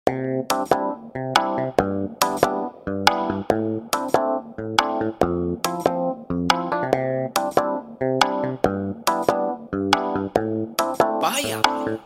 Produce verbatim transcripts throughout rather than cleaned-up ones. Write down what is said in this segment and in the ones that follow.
Bahaya.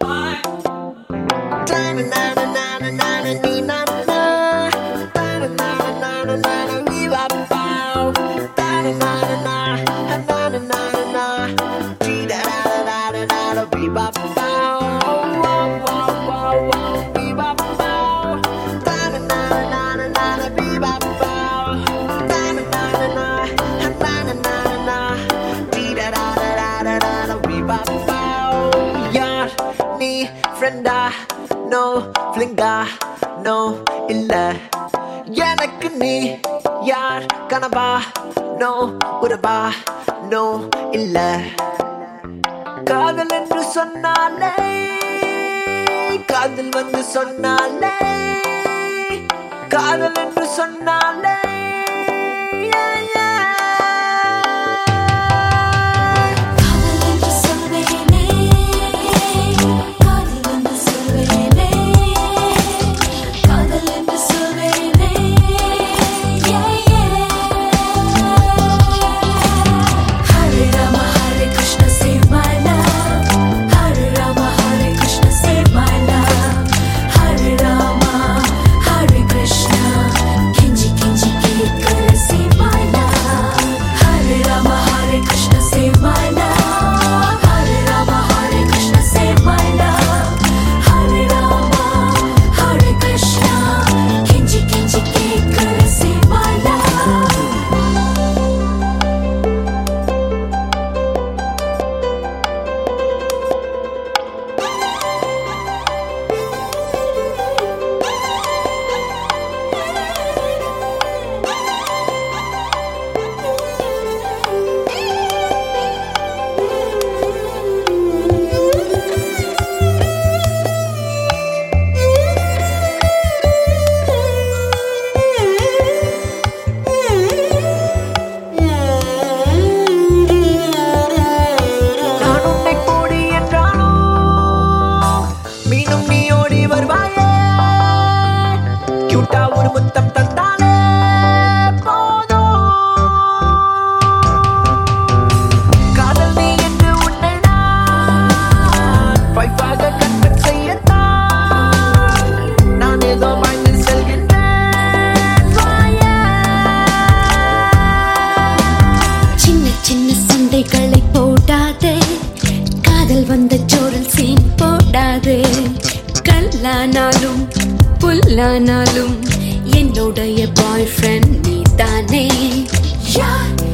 Frienda, no flinga, no illa. எனக்கு நீ யார் கனவா, no உறவா, no இல்ல. காதல் என்று சொன்னாலே, காதல் வந்து சொன்னாலே, காதல் என்று சொன்னாலே ஒரு முத்தம் தந்தாலே போதும். காதல் நீ என்று உன்னை நான் வைஃபாக கன்வெர்ட் செய்யத்தான் நான் ஏதோ வாழ்ந்து செல்கின்றேன். சின்ன சின்ன சண்டைகளை போடாதே, காதல் வந்த சோறில் சீன் போடாதே. கல்லானாலும் புல்லானாலும் என்னுடைய பாய் ஃப்ரெண்ட் நீ தானே.